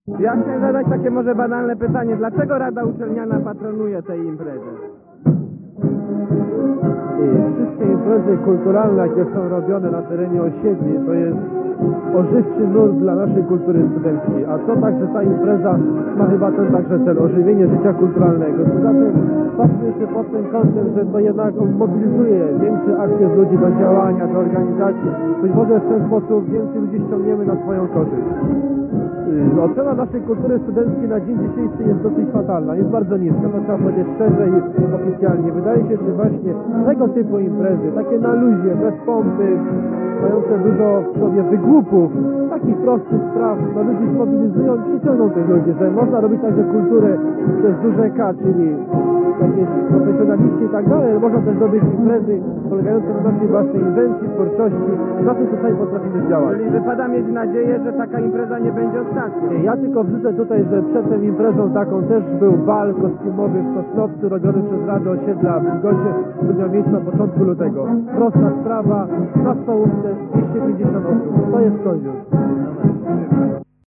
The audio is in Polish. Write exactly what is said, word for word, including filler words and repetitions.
Ja chciałem zadać takie może banalne pytanie. Dlaczego Rada Uczelniana patronuje tej imprezy? I wszystkie imprezy kulturalne, jakie są robione na terenie osiedli, to jest ożywczy nurt dla naszej kultury studenckiej. A to także ta impreza ma chyba ten także cel, ożywienie życia kulturalnego. Poza tym patrzmy jeszcze pod tym kątem, że to jednak mobilizuje większy aktyw ludzi do działania, do organizacji. Być może w ten sposób więcej ludzi ściągniemy na swoją korzyść. Ocena naszej kultury studenckiej na dzień dzisiejszy jest dosyć fatalna, jest bardzo niska, to trzeba powiedzieć szczerze i oficjalnie. Wydaje się, że właśnie tego typu imprezy, takie na luzie, bez pompy, mające dużo w sobie wygłupów, takich prostych spraw, no ludzi zmobilizują i przyciągną tych ludzi, że można robić także kulturę przez duże K, czyli jakieś profesjonaliści i tak dalej, można też robić imprezy polegające na naszej własnej inwencji, twórczości, na tym co sami potrafimy działać. Czyli wypada mieć nadzieję, że taka impreza nie będzie ostatnią. Ja tylko wrzucę tutaj, że przed tą imprezą taką też był bal kostiumowy w Sosnowcu robiony przez Radę Osiedla w Wilgocie, który miał miejsce na początku lutego. Prosta sprawa, na stołówce dwieście pięćdziesiąt osób. To jest coś już.